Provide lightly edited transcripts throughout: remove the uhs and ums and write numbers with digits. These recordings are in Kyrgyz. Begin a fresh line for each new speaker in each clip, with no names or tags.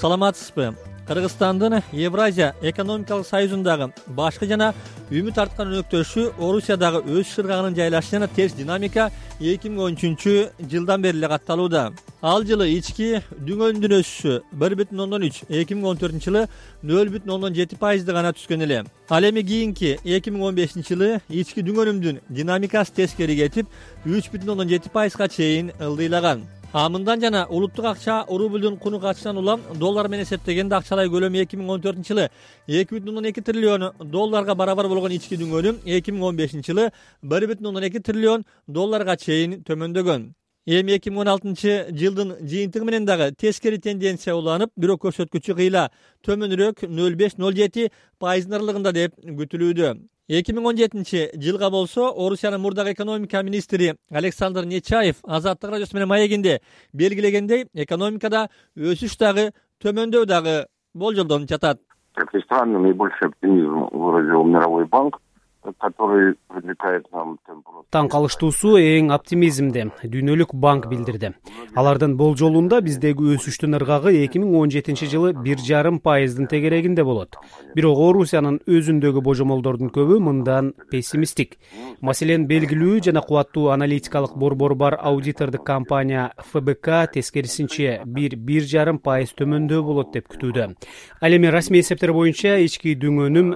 саламатсызбы? Кыргызстандын Евразия экономикалык союзундагы башкы жана үмүт арткан өнөктөшү Орусиядагы өз шыргагынын жайлашышына терс динамика 2013-жылдан бери эле катталууда. Ал жылы ички дүңөнүндүн өсүшү 1,3, 2014-жылы 0,7% гана түскөн эле. Ал эми кийинки 2015-жылы ички дүңөнүмдүн динамикасы тескери кетип 3,7%га чейин ылдыйлаган. Мындан жана улуттук акча рублдун куну качынан улам доллар менен эсептегенде акчалай көлөмү 2014-жылы 2,2 триллион долларга барабар болгон ички дүңөнүм 2015-жылы 1,2 триллион долларга чейин төмөндөгөн. Эми 2016-жылдын жыйынтыгы менен дагы тескери тенденция уланып, бирок көрсөткүчү кыйла төмөнүрөөк 0,5-0,7% аралыгында деп күтүлүүдө. 2017-жылга болсо Орусиянын мурдагы экономика министри Александр Нечаев Азаттык радиосу менен маегинде белгилегендей, экономикада өсүш дагы төмөндөв дагы болжолдонуп жатат.
Как ни странно, наибольший оптимизм выразил Мировой банк, который предлагает нам темпу.
Таң калыштуусу эң оптимизмди Дүйнөлүк банк билдирди. Алардын болжолунда биздеги өсүштүн ыргагы 2017-жылы 1,5% тегерегинде болот. Бирок Орусиянын өзүндөгү божомолдордун көбү мындан пессимистик. Маселен, белгилүү жана кубаттуу аналитикалык борбор бар аудитордук компания ФБК тескерисинче 1,5% төмөндөө болот деп күтүүдө. Ал эми расмий эсептер боюнча ички дүңөнүм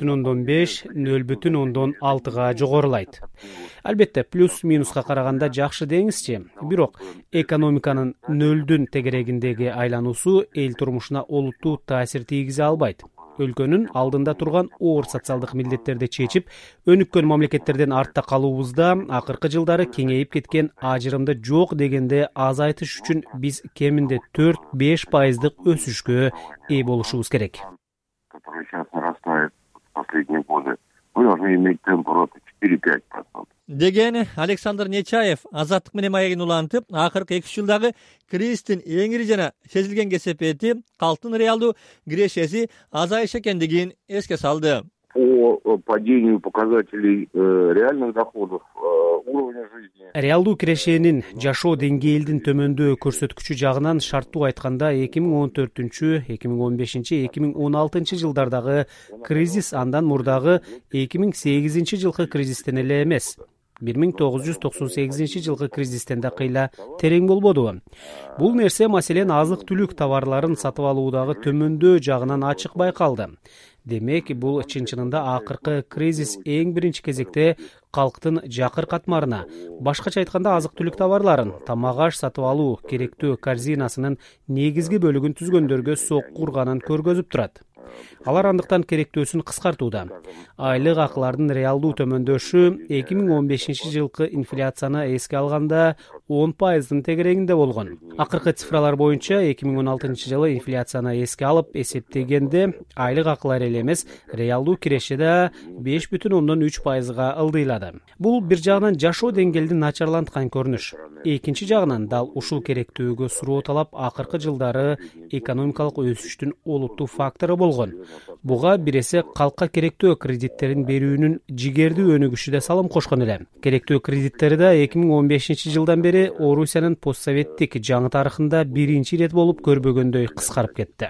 0,5-0,6 жогорулайт. Албетте, плюс-минуска караганда жакшы деңизчи. Бирок экономиканын нөлдүн тегерегиндеги айлануусу эл турмушуна олуттуу таасир тийгизе албайт. Өлкөнүн алдында турган оор социалдык милдеттерди чечип, өнүккөн мамлекеттерден артта калуубузда акыркы жылдары кеңейип кеткен ажырымды жок дегенде азайтыш үчүн биз кеминде 4-5% өсүшкө ээ болушубуз керек.
Который сейчас нарастает в последние годы. Мы должны иметь темп роста 4-5%.
Деген Александр Нечаев Азаттык менен маегин улантып, акыркы 2 жылдагы кризистин эң ири жана сезилген кесепети калктын реалдуу кирешеси азайыш экендигин эске салды.
По падению показателей реальных доходов, уровня жизни.
Реалдуу кирешенин жашоо деңгээлдин төмөндөө көрсөткүчү жагынан шарттуу айтканда 2014, 2015, 2016 жылдардагы кризис андан мурдагы 2008 жылкы кризистен эле эмес. 1998 жылкы кризистен да кыйла терең болбодубу? Бул нерсе маселен азык-түлүк товарларын сатып алуудагы төмөндөө жагынан ачык байкалды. Демек, бул чын-чынында акыркы кризис эң биринчи кезекте калктын жакыр катмарына, башкача айтканда азык-түлүк товарларын, тамак-аш сатып алуу керектүү корзинасынын негизги бөлүгүн түзгөндөргө сокку урганын көргөзүп турат. Алар андыктан керектөөсүн кыскартууда. Айлык акылардын реалдуу төмөндөшү 2015 жылкы инфляцияны эске алганда 10%-дын тегерегинде болгон. Акыркы цифралар боюнча 2016 жылы инфляцияны эске алып эсептегенде айлык акылар эле эмес, реалдуу киреше да 5,3%га ылдыйлады. Бул бир жагынан жашоо деңгээлин начарланткан көрүнүш. Экинчи жагынан дал ушул керектүүгө суроо талап акыркы жылдары экономикалык өсүштүн олуттуу фактору болгон. Буга биресе калкка керектүү кредиттерин берүүнүн жигердүү өнүгүшү да салым кошкон эле. Керектүү кредиттери да 2015 жылдан бери Орусиянын постсоветтик жаңы тарыхында биринчи ирет болуп көрбөгөндөй кыскарып кетти.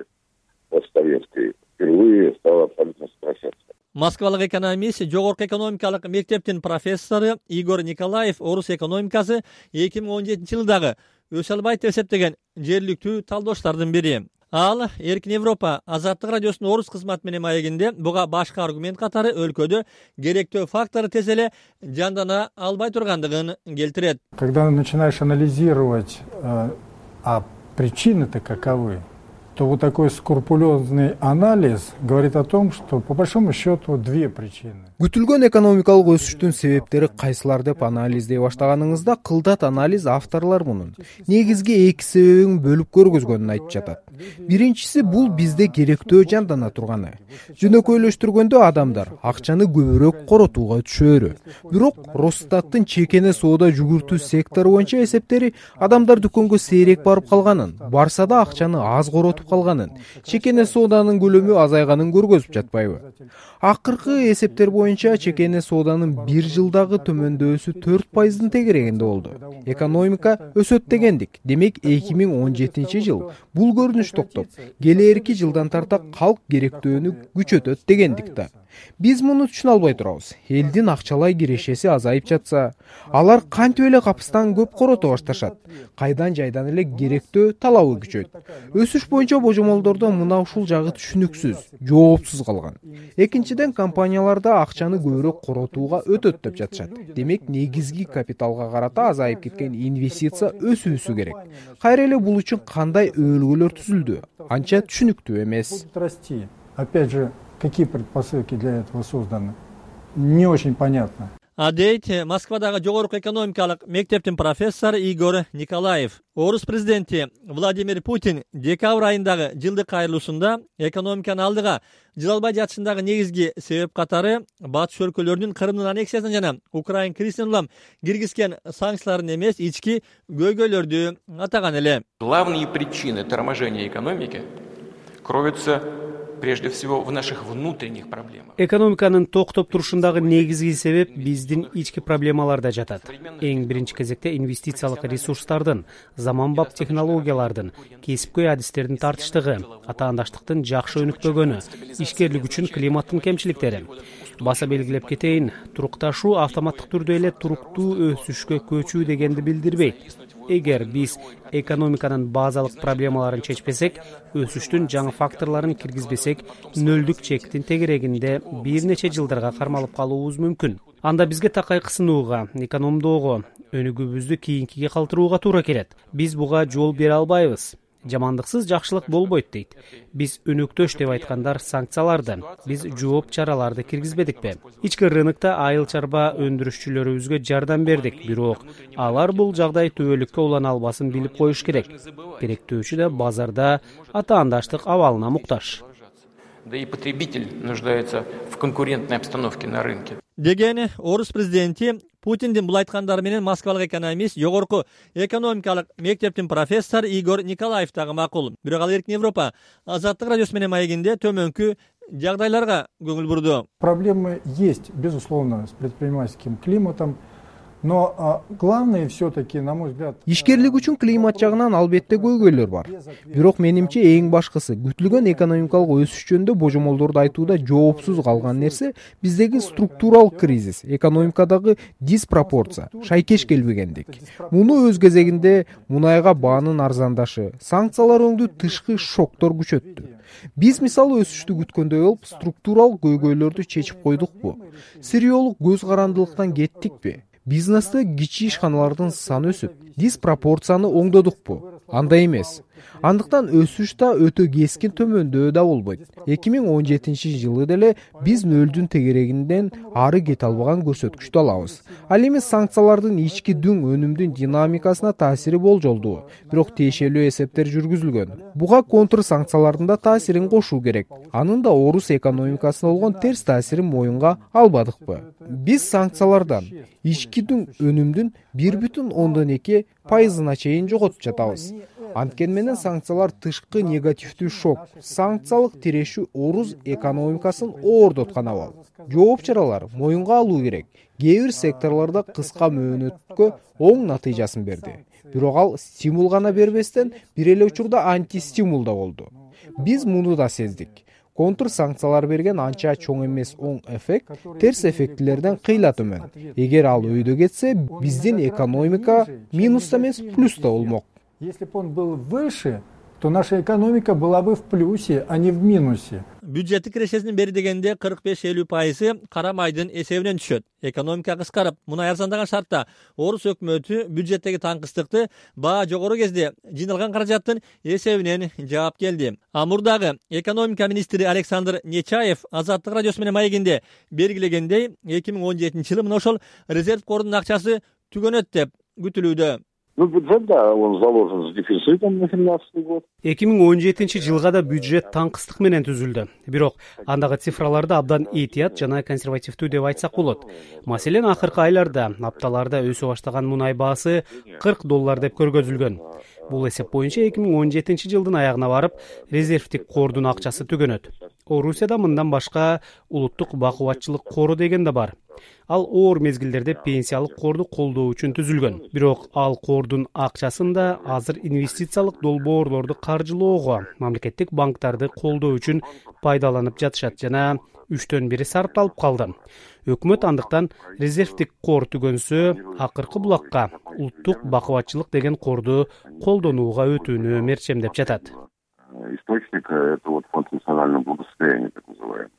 Москвалык экономист, жогорку экономикалык мектептин профессору Игорь Николаев Орус экономикасы 2017 жылдагы өсө албайт деп эсептеген жергиликтүү талдоочлордун бири. Ал Эркин Европа Азаттык радиосунун орус кызматы менен маегинде буга башка аргумент катары өлкөдө керектөө фактор тез эле жандана албай тургандыгын келтирет.
Когда начинаешь анализировать, а причины-то каковы, то вот такой скрупулезный анализ говорит о том, что по большому счету две причины.
Күтүлгөн экономикалык өсүштүн себептери кайсылар деп анализдей баштаганыңызда кылдат анализ авторлор мунун негизги эки себебин бөлүп көргөзгөнүн айтып жатат. Биринчиси бул бизде керектөө жандана турганы. Жөнөкөйлөштүргөндө адамдар акчаны көбүрөөк коротууга түшөөрү. Бирок Росстаттын чекене соода жүгүртүү сектору боюнча эсептери адамдар дүкөнгө сейрек барып калганын, барса да акчаны аз коротуп калганын, чекене сооданын көлөмү азайганын көргөзүп жатпайбы? Акыркы эсептер боюнча боюнча чекене сооданын бир жылдагы төмөндөсү 4%-дын тегерегинде болду. Экономика өсөт дегендик. Демек 2017-жыл бул көрүнүш токтоп, келээрки жылдан тарта калк керектөөнү күчөтөт дегендик да. Биз муну түшүнө албай турабыз. Элдин акчалай кирешеси азайып жатса, алар кантип эле капыстан көп корото башташат? Кайдан жайдан эле керектөө талабы күчөйт. Өсүш боюнча божомолдордо мына ушул жагы түшүнүксүз, жоопсуз калган. Экинчиден, компанияларда акчаны көбүрөөк коротууга өтөт деп жатышат. Демек, негизги капиталга карата азайып кеткен инвестиция өсүүсү керек. Кайра эле бул үчүн кандай өбөлгөлөр түзүлдү? Анча түшүнүктүү эмес.
Опять же, какие предпосылки для этого созданы? Не очень понятно.
Дейт Москвадагы жогорку экономикалык мектептин профессору Игорь Николаев. Орус президенти Владимир Путин декабрь айындагы жылдык кайрылуусунда экономиканы алдыга жыл албай жатышындагы негизги себеп катары батыш өлкөлөрүнүн Крымдын аннексиясынан жана Украин кризисинен улам киргизген санкцияларын эмес, ички көйгөйлөрдү атаган эле.
Главные причины торможения экономики кроются прежде всего в наших внутренних проблемах.
Экономиканын токтоп турушундагы негизги себеп биздин ички проблемаларда жатат. Эң биринчи кезекте инвестициялык ресурстардын, заманбап технологиялардын, кесипкөй адистердин тартыштыгы, атаандаштыктын жакшы өнүкпөгөнү, ишкерлик үчүн климаттын кемчиликтери. Баса белгилеп кетейин, турукташуу автоматтык түрдө эле туруктуу өсүшкө көчүү дегенди билдирбейт. Эгер биз экономиканын базалык проблемаларын чечпесек, өсүштүн жаңы факторлорун киргизбесек, нөлдүк чектин тегерегинде бир нече жылдарга кармалып калуубуз мүмкүн. Анда бизге такай кысынууга, экономдоого, өнүгүүбүздү кийинкиге калтырууга туура келет. Биз буга жол бере албайбыз. Жамандыксыз жакшылык болбойт дейт. Биз өнөктөш деп айткандар санкцияларды, биз жооп чараларды киргизбедикпи? Ички рынокто айыл чарба өндүрүшчүлөрүбүзгө жардам бердик, бирок алар бул жагдай түбөлүккө улана албасын билип коюш керек. Керектөөчү да базарда атаандаштык абалына муктаж.
Да и потребитель нуждается в конкурентной обстановке на рынке.
Деген орус президенти Путиндин бул айткандары менен москвалык экономист, жогорку экономикалык мектептин профессору Игорь Николаев дагы макул. Бирок ал Эркин Европа Азаттык радиосу менен маегинде төмөнкү жагдайларга көңүл бурду.
Проблемы есть, безусловно, с предпринимательским климатом. Но главное все-таки, на мой взгляд...
Ишкерлик үчүн климат жагынан албетте көйгөйлөр бар. Бирок менимче эң башкысы күтүлгөн экономикалык өсүш жөнүндө божомолдорду айтууда жоопсуз калган нерсе биздеги структуралык кризис, экономикадагы диспропорция, шайкеш келбегендик. Муну өз кезегинде мунайга баанын арзандашы, санкциялар өңдүү тышкы шоктор күчөттү. Биз мисалы өсүштү күткөндөй болуп, структуралык көйгөйлөрдү чечип койдукпу? Сириолук көз карандылыктан кеттикпи? Бизнесте кичи ишканалардын саны өсүп, диспропорцияны оңдодукпу? Андай эмес. Андыктан өсүш да өтө кескин төмөндөө да болбойт. 2017-жылы деле биз нөлдүн тегерегинден ары кете албаган көрсөткүчтү алабыз. Ал эми санкциялардын ички дүң өнүмдүн динамикасына таасири болжолдуу, бирок тиешелүү эсептер жүргүзүлгөн. Буга контр санкциялардын да таасирин кошуу керек. Анын да орус экономикасына болгон терс таасирин моюнга албадыкпы? Биз санкциялардан ички дүң өнүмдүн 1,2% чейин жоготуп жатабыз. Анткен менен санкциялар тышкы негативдүү шок, санкциялык тирешүү орус экономикасын оордоткан абал. Жооп чаралар моюнга алуу керек. Кээ бир секторлордо кыска мөөнөткө оң натыйжасын берди. Бирок ал стимул гана бербестен бир эле учурда антистимул да болду. Биз муну да сездик. Контр санкциялар берген анча чоң эмес оң эффект терс эффектилерден кыйла төмөн. Эгер ал өйдө кетсе, биздин экономика минуста эмес плюста болмок.
Если бы он был выше, то наша экономика была бы в плюсе, а не в минусе.
Бюджеттик кирешесинин бери дегенде 45-50% кара майдын эсебинен түшөт. Экономика кыскарып, мунай арзандаган шартта орус өкмөтү бюджеттеги таңкыстыкты баа жогору кезде жыйналган каражаттын эсебинен жаап келди. Амурдагы экономика министри Александр Нечаев Азаттык радиосу менен маегинде белгилегендей, 2017-жылы мына ошол резерв кордунун акчасы түгөнөт деп күтүлүүдө.
Ну, бюджет, да, он заложен с дефицитом на 2017 год.
2017-жылга да бюджет таңкыстык менен түзүлдү. Бирок андагы цифраларды абдан этият жана консервативдүү деп айтсак болот. Маселен, акыркы айларда, апталарда өсүп баштаган мунай баасы $40 деп көргөзүлгөн. Бул эсеп боюнча 2017-жылдын аягына барып, резервдик кордун акчасы түгөнөт. Орусияда мындан башка улуттук бакубатчылык кору деген да бар. Ал оор мезгилдерде пенсиялык корду колдоо үчүн түзүлгөн. Бирок ал кордун акчасын да азыр инвестициялык долбоорлорду каржылоого, мамлекеттик банктарды колдоо үчүн пайдаланып жатышат жана 1/3 сарпталып калды. Өкмөт андыктан резервдик кор түгөнсө, акыркы булакка улуттук бакубатчылык деген корду колдонууга өтүүнү мерчемдеп жатат.
Источник — это вот фонд национального благосостояния, так называемый.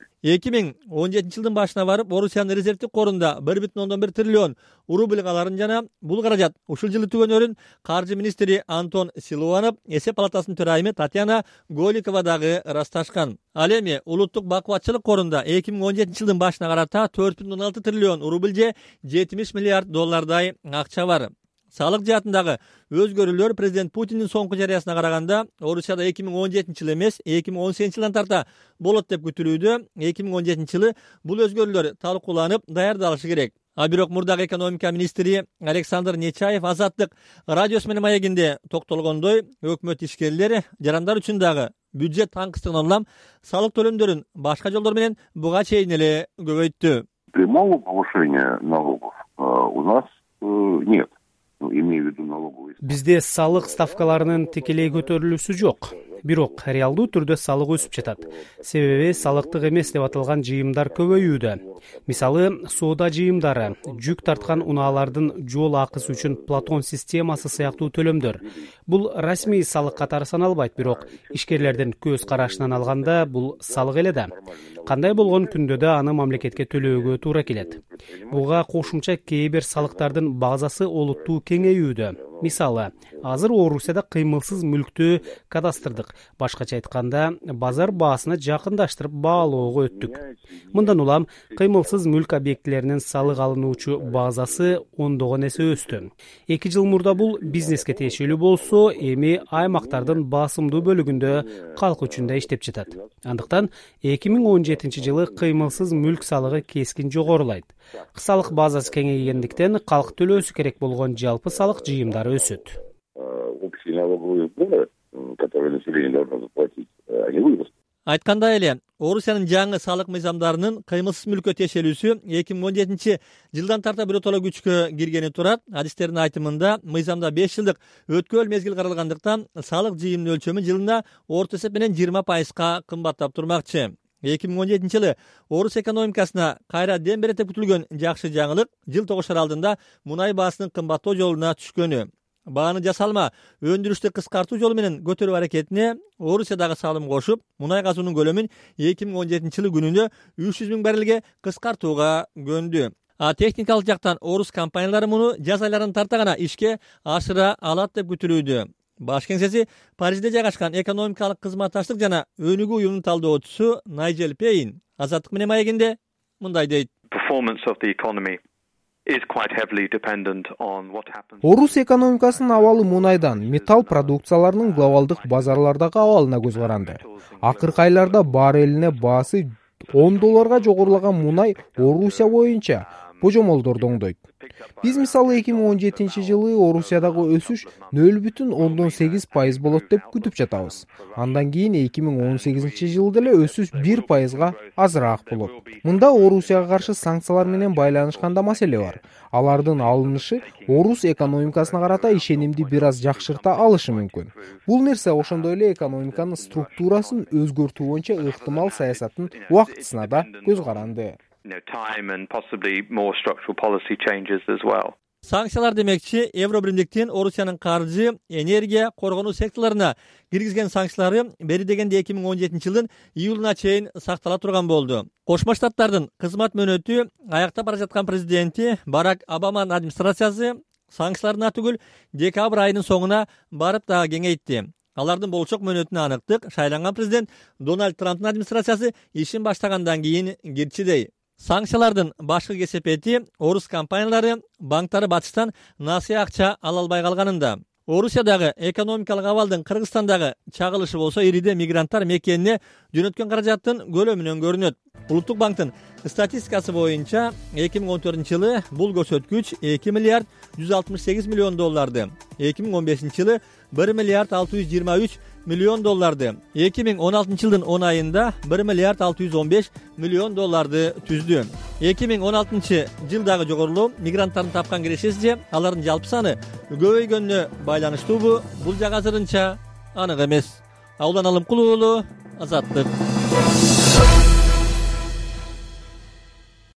2017 жылдын башына барып, Орусиянын резервдик корунда 1,1 триллион рубль каларын жана бул каражат ушул жылы түгөнөрүн каржы министри Антон Силуанов, эсеп палатасынын төрайымы Татьяна Голикова дагы ырасташкан. Ал эми улуттук бакубатчылык корунда 2017 жылдын башына карата 4,6 триллион рубль же 70 миллиард доллардай акча бар. Салык жаатындагы өзгөрүүлөр президент Путиндин соңку жарыясына караганда Орусияда 2017 жыл эмес, 2018 жылдан тарта болот деп күтүлүүдө. 2017 жылы бул өзгөрүүлөр талкууланып, даярдалышы керек. А бирок мурдагы экономика министри Александр Нечаев Азаттык радиосу менен маегинде токтолгондой, өкмөт ишкерлери жарандар үчүн дагы бюджет таңкыстыгынан улам салык төлөмдөрүн башка жолдор менен буга чейин эле көбөйттү.
Прямого повышения налогов у нас нет. Имею в виду налоговый.
Бизде салык ставкаларынын тикелей көтөрүлүүсү жок. Бирок реалдуу түрдө салык өсүп жатат. Себеби салыктык эмес деп аталган жыйымдар көбөйүүдө. Мисалы, соода жыйымдары, жүк тарткан унаалардын жол акысы үчүн Платон системасы сыяктуу төлөмдөр. Бул расмий салык катары саналбайт, бирок ишкерлердин көз карашынан алганда бул салык эле да. Кандай болгон күндө да аны мамлекетке төлөөгө туура келет. Буга кошумча кээ бир салыктардын базасы олуттуу кеңейүүдө. Мисалы, азыр Орусияда кыймылсыз мүлктү кадастрдык, башкача айтканда, базар баасына жакындаштырып баалоого өттүк. Мындан улам кыймылсыз мүлк объектилеринин салык алынуучу базасы ондогон эсе өстү. 2 жыл мурда бул бизнеске тиешелүү болсо, эми аймактардын басымдуу бөлүгүндө калк үчүн да иштеп жатат. Андыктан 2017 жылы кыймылсыз мүлк салыгы кескин жогорулайт. Салык базасы кеңейгендиктен калк төлөөсү керек болгон жалпы салык жыйымдары өсөт.
Общие налоговые сборы, которые население должно заплатить, они вырастут.
Айткандай эле, Орусиянын жаңы салык мыйзамдарынын кыймылсыз мүлккө тиешелүүсү 2017 жылдан тарта биротоло күчкө киргени турат. Адистердин айтымында мыйзамда 5 жылдык өткөл мезгил каралгандыктан салык жыйымынын өлчөмү жылына орто эсеп менен 20% кымбаттап турмакчы. 2017 жылы Орус экономикасына кайра дем берет деп күтүлгөн жакшы жаңылык жыл тогушар алдында мунай баасынын кымбаттоо жолуна түшкөнү. Бааны жасалма өндүрүштү кыскартуу жолу менен көтөрүү аракетине Орусиядагы салым кошуп, мунай казуунун көлөмүн 2017 жылы күнүнө 300 000 баррелге кыскартууга көндү. А техникалык жактан орус компаниялары муну жаз айларын тарта гана ишке ашыра алат деп күтүлүүдө. Баш кеңсеси Парижде жайгашкан экономикалык кызматташтык жана өнүгүү уюмунун талдоочусу Найджел Пейн Азаттык менен маегинде мындай дейт.
Орус экономикасынын абалы мунайдан, металл продукцияларынын глобалдык базарлардагы абалына көз каранды. Акыркы айларда баррелине баасы $10 жогорулаган мунай Орусия боюнча божомолдорду оңдойт. Биз мисалы 2017 жылы Орусиядагы өсүш 0,8% болот деп күтүп жатабыз. Андан кийин 2018 жылда эле өсүш 1%га азыраак болот. Мында Орусияга каршы санкциялар менен байланышкан да маселе бар. Алардын алынышы орус экономикасына карата ишенимди бир аз жакшырта алышы мүмкүн. Бул нерсе ошондой эле экономиканын структурасын өзгөртүү боюнча ыктымал саясаттын убактысына да көз каранды.
Санкциялар демекчи Евробиримдиктин Орусиянын каржы, энергия, коргонуу секторлоруна киргизген санкциялары бери дегенде 2017 жылдын июлуна чейин сактала турган болду. Кошмо Штаттардын кызмат мөөнөтү аяктап бара жаткан президенти Барак Обаманын администрациясы санкцияларына түгүл декабрь айынын соңуна барып дагы кеңейтти. Алардын болчок мөөнөтүнө аныктык шайланган президент Дональд Трамптын администрациясы ишин баштагандан кийин кирчидей. Санкциялардын башкы кесепети орус компаниялары банктары батыштан насыя акча ала албай калганында. Орусиядагы экономикалык абалдын Кыргызстандагы чагылышы болсо ириде мигранттар мекенине жөнөткөн каражаттын көлөмүнөн көрүнөт. Улуттук банктын статистикасы боюнча 2014 жылы бул көрсөткүч 2 миллиард 168 миллион долларды, 2015 жылы 1 миллиард 623 миллион долларды, 2016 жылдын 10 айында 1 миллиард 615 миллион долларды түздү. 2016 жылдагы жогорулуу мигранттардын тапкан кирешеси же алардын жалпы саны көбөйгөнүнө байланыштуубу? Бул жак азырынча анык эмес. Аулан Алымкулуу, Азаттык.